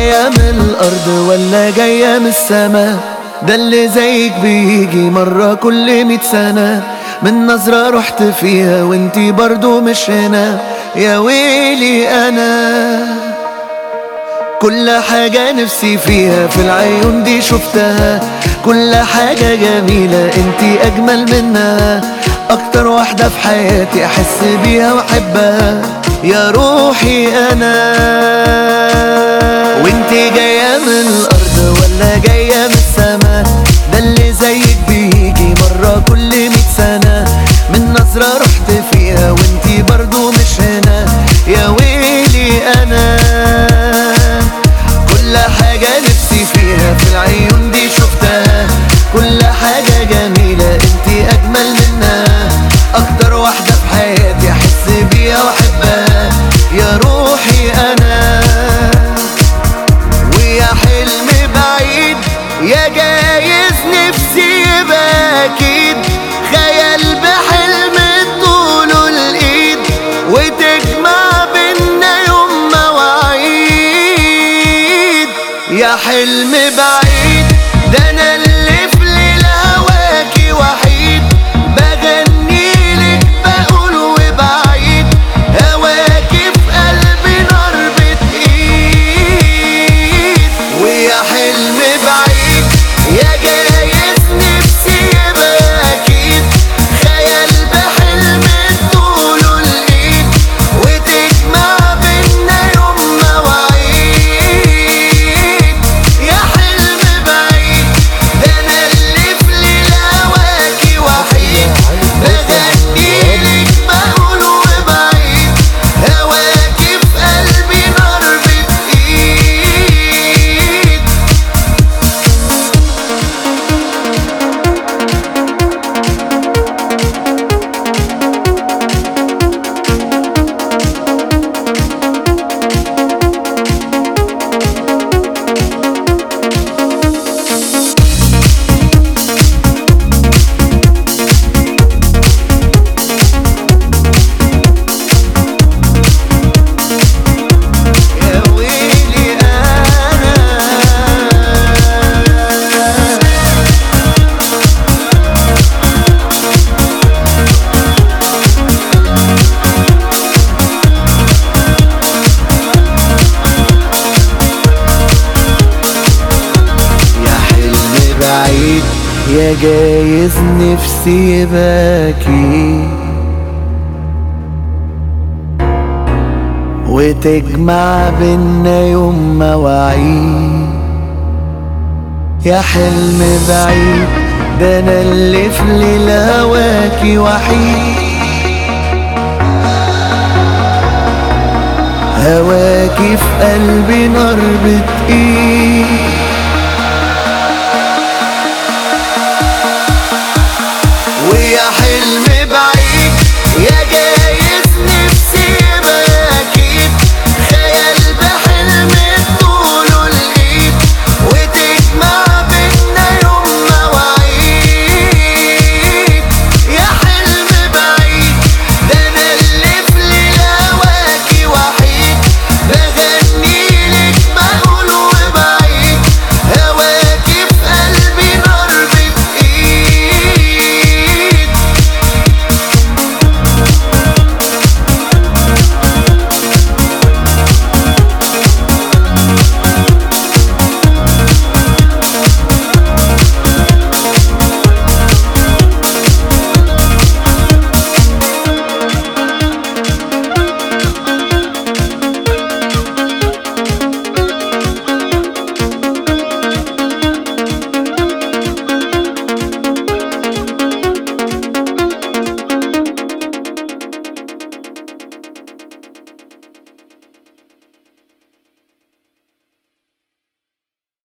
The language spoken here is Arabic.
جاية من الأرض ولا جاية من السما؟ ده اللي زيك بيجي مرة كل 100 سنة. من نظرة رحت فيها وانتي برضو مش هنا، يا ويلي أنا. كل حاجة نفسي فيها في العيون دي شفتها، كل حاجة جميلة انتي أجمل منها. أكتر واحدة في حياتي أحس بيها وأحبها، يا روحي أنا. وانتي جاية من الأرض ولا جاية من السما؟ ده اللي زيك بيجي مرة كل 100 سنة. من نظرة رحت فيها وانتي برضو مش هنا، يا ويلي أنا. كل حاجة نفسي فيها في العيون دي شفتها، كل حاجة جميلة انتي أجمل منها. أكتر واحدة في حياتي أحس بيها وأحبها، يا روحي أنا. ويا حلم بعيد يا جايز نفسي يبقى أكيد، خيال بحلم طوله الإيد وتجمع بينا يوم مواعيد. يا حلم بعيد ده أنا اللي في ليل هواكي وحيد، بغنيلك بقول وبعيد، هواكي في قلبي نار بتقيد. ويا حلم بعيد يا جايز نفسي يبقى أكيد، خيال بحلم طوله الإيد وتجمع بينا يوم مواعيد. يا حلم بعيد ده أنا اللي في ليل هواكي وحيد، بغنيلك بقول وبعيد، هواكي في قلبي نار بتقيد. يا ويلي أنا. يا حلم بعيد يا جايز نفسي يبقى أكيد، وتجمع بينا يوم مواعيد. يا حلم بعيد ده أنا اللي في ليل هواكي وحيد، هواكي في قلبي نار بتقيد. ويا حلم بعيد